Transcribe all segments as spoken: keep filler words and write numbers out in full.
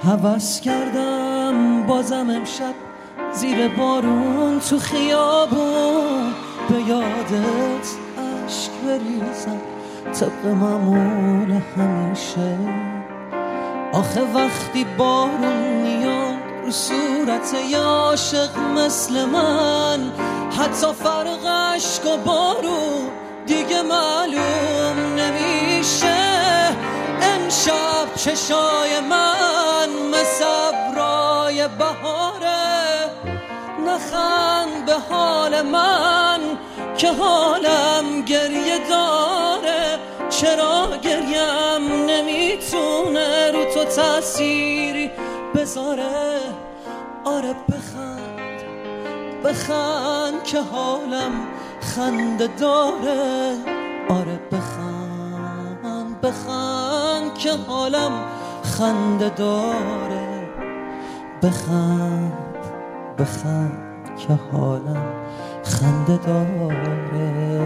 هوس کردم بازم امشب زیر بارون تو خیابون به یادت عشق بریزم طبق معمول همیشه. آخه وقتی بارون میاد رو صورت یه عاشق مثل من، حتی فرق عشق و بارون دیگه معلوم نمیشه. امشب چشای من مثل ابرای بهاره، نخند به حال من که حالم گریه داره. چرا گریم نمیتونه رو تو تأثیری بذاره؟ آره بخند بخند که حالم خنده داره. آره بخند بخند که حالم خنده داره. بخند بخند که حالم خنده داره.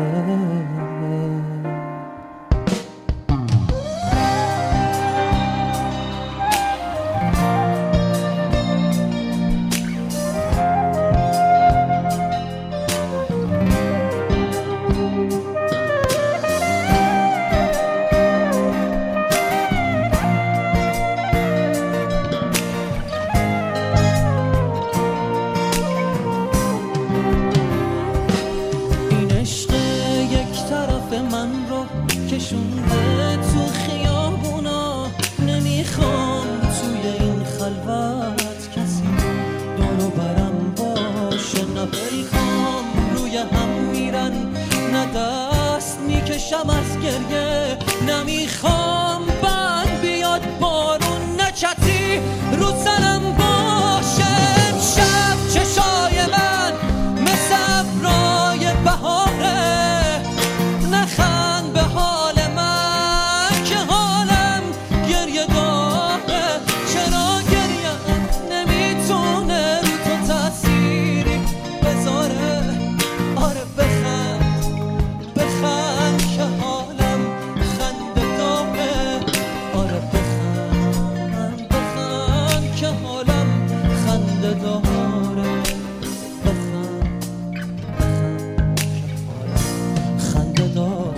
من رو کشونده تو خیابونا، نمیخوام توی این خلوت کسی دورو برم باشه. نه پیکام روی هم میرن، نه دست میکشم از گریه. نمیخوام بند بیاد بارون، نه چتری رو سرم باشه. امشب چشای من مثل ابرای بهاره، نخند به حال من که حالم گریه داره. چرا گریم نمیتونه رو تو تأثیری بذاره؟ آره بخند بخند که حالم خنده داره. آره بخند بخند که حالم خنده داره. بخند بخند که حالم خنده داره.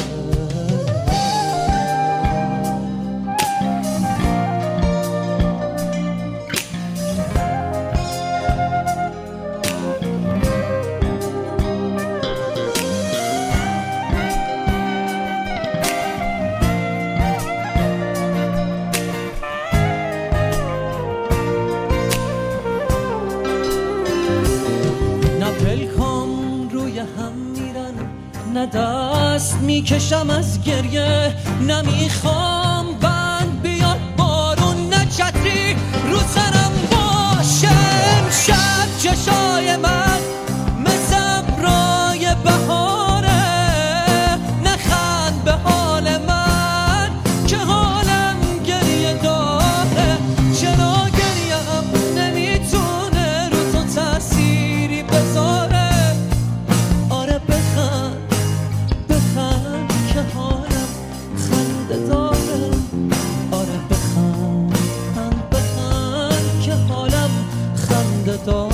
نه دست میکشم از گریه، نمیخوام بند بیاد بارون، نه چتری رو سرم باشه. امشب چشای من مثل ابرای بهاره، نخند به حال من که حالم گریه داره. چرا گریم نمیتونه رو تو تأثیری بذاره؟ آره بخند بخند که حالم خنده داره. آره بخند بخند که حالم خنده داره.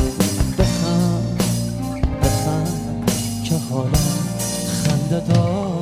بخند بخند که حالم خنده داره.